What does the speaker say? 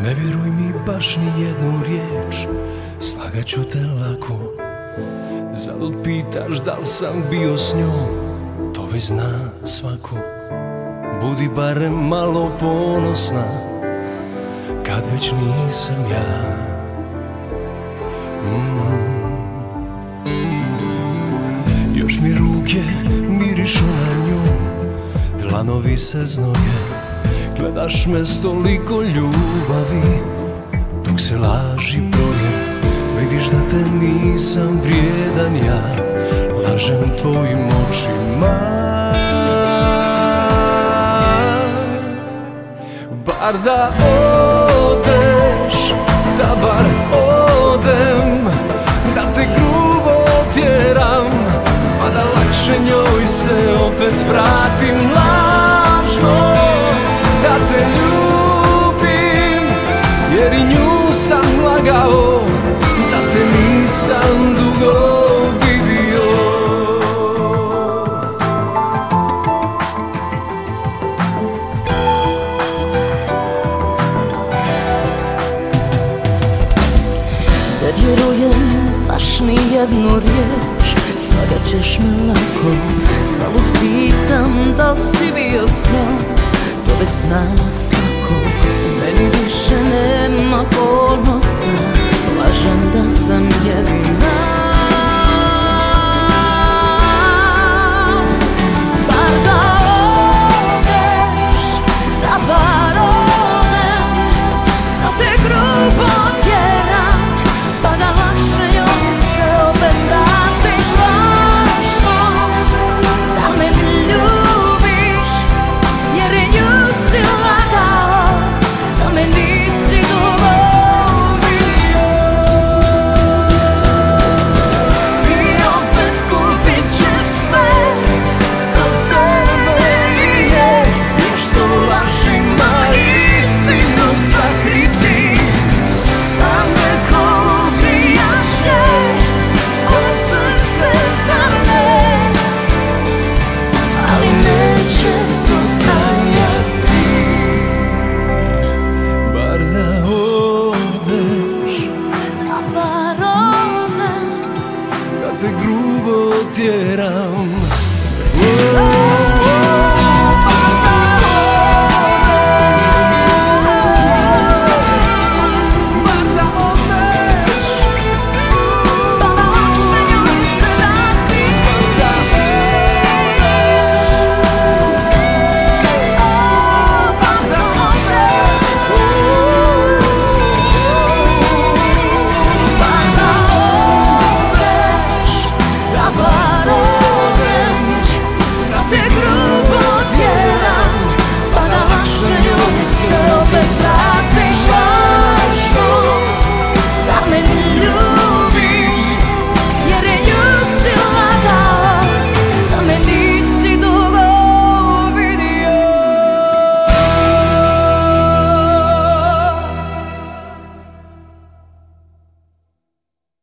Ne vjeruj mi baš ni jednu riječ, slagaću te lako. Zalud pitaš da li sam bio s njom, to već zna svako. Budi barem malo ponosna, kad već nisam ja. Još mi ruke mirišu na nju, dlanovi se znoje. Gledaš me s toliko ljubavi, dok se laži broje. Vidiš da te nisam vrijedan ja, lažem tvojim očima. Bar da odeš, da bar odem, da te grubo tjeram, pa da lakše njoj se opet vratim lažno. Da te ljubim, jer i nju sam lagao, da te nisam dugo vidio. Ne vjerujem baš ni jednu riječ, slagaćeš me lako. Zalud pitam da si bio s njom, to već zna svako. Meni više nema ponosa, lažem da sam jedina. Bar da odeš, da bar odem, da te grubo tjeram, pa da lakše joj se opet vratiš lažno. Da me ljubiš, jer i nju si lagao, da me nisi dugo vidio. I opet kupit ćeš sve kod tebe i nje, jer što lažima istinu sakriti. Pa neko ubijaše, o srce za ne, ali neće to trajati. Bar da odeš, Da bar odem, da te grubo tjeram,